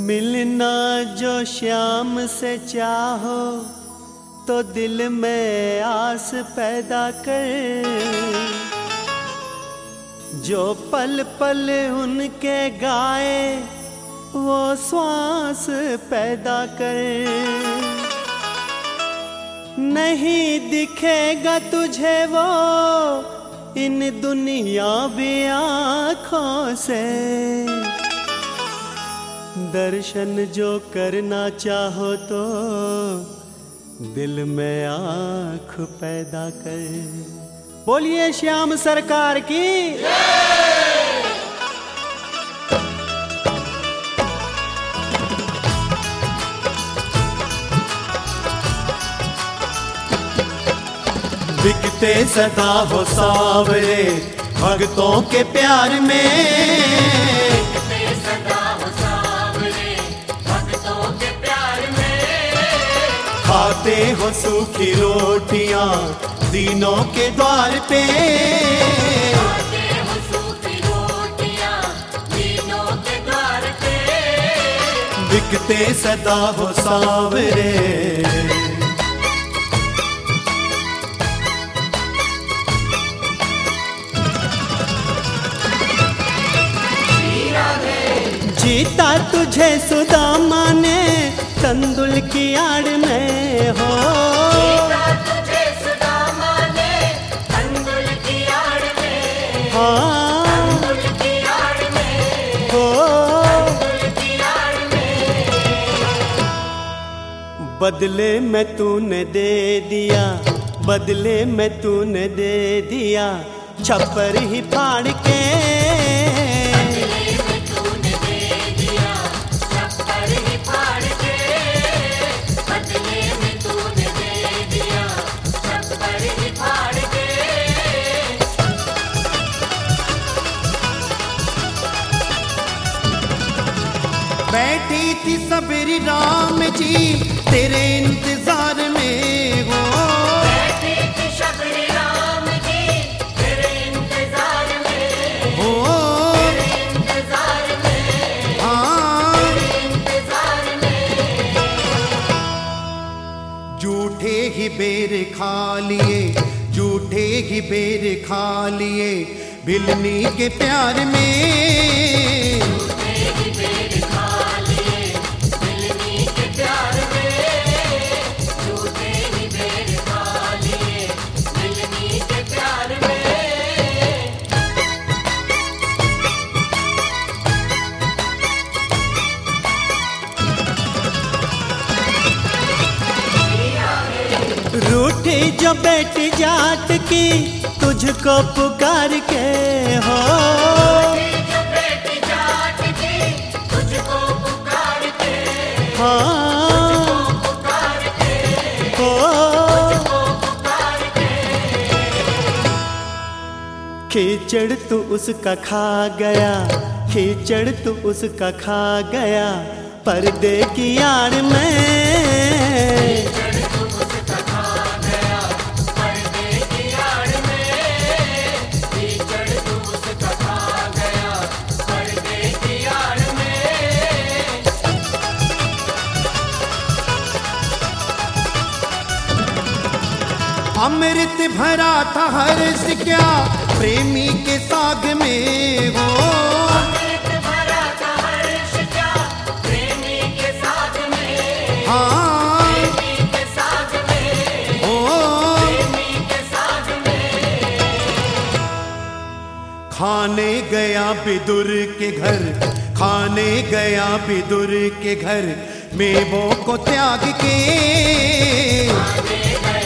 मिलना जो श्याम से चाहो तो दिल में आस पैदा कर, जो पल पल उनके गाए वो श्वास पैदा कर। नहीं दिखेगा तुझे वो इन दुनियावी आँखों से, दर्शन जो करना चाहो तो दिल में आँख पैदा कर। बोलिए श्याम सरकार की। बिकते सदा हो सावरे भक्तों के प्यार में, खाते हो सूखी रोटियां दीनों के द्वार पे, खाते हो सूखी रोटियां दीनों के द्वार पे, बिकते सदा हो सावरे। जीता तुझे सुदामा ने तंदुल की आड़ में हो, जीता तुझे सुदामा ने तंदुल की आड़ में, हाँ तंदुल की आड़ में हो, तंदुल की आड़ में। बदले में तूने दे दिया, बदले में तूने दे दिया छप्पर ही फाड़ के, बैठी थी सबरी राम जी तेरे इंतजार में हो, बैठी थी सबरी राम जी तेरे इंतजार में हो, तेरे इंतजार में, हाँ तेरे इंतजार में। झूठे ही बेर खा लिए, झूठे ही बेर खा लिए भिलनी के प्यार में, रूठी जो बेटी जाट की तुझको पुकार के हो, जो बेटी जाट की तुझको पुकार के, हाँ पुकार के हो, पुकार के। खींचड़ तू उसका खा गया, खींचड़ तू उसका खा गया पर्दे की आड़ में, अमृत भरा था हर्ष क्या प्रेमी के साग में हो, अमृत भरा था हर्ष क्या प्रेमी के साग में, हाँ प्रेमी के साग में हो, प्रेमी के साग में। खाने गया विदुर के घर, खाने गया विदुर के घर मेवों को त्याग के, खाने गया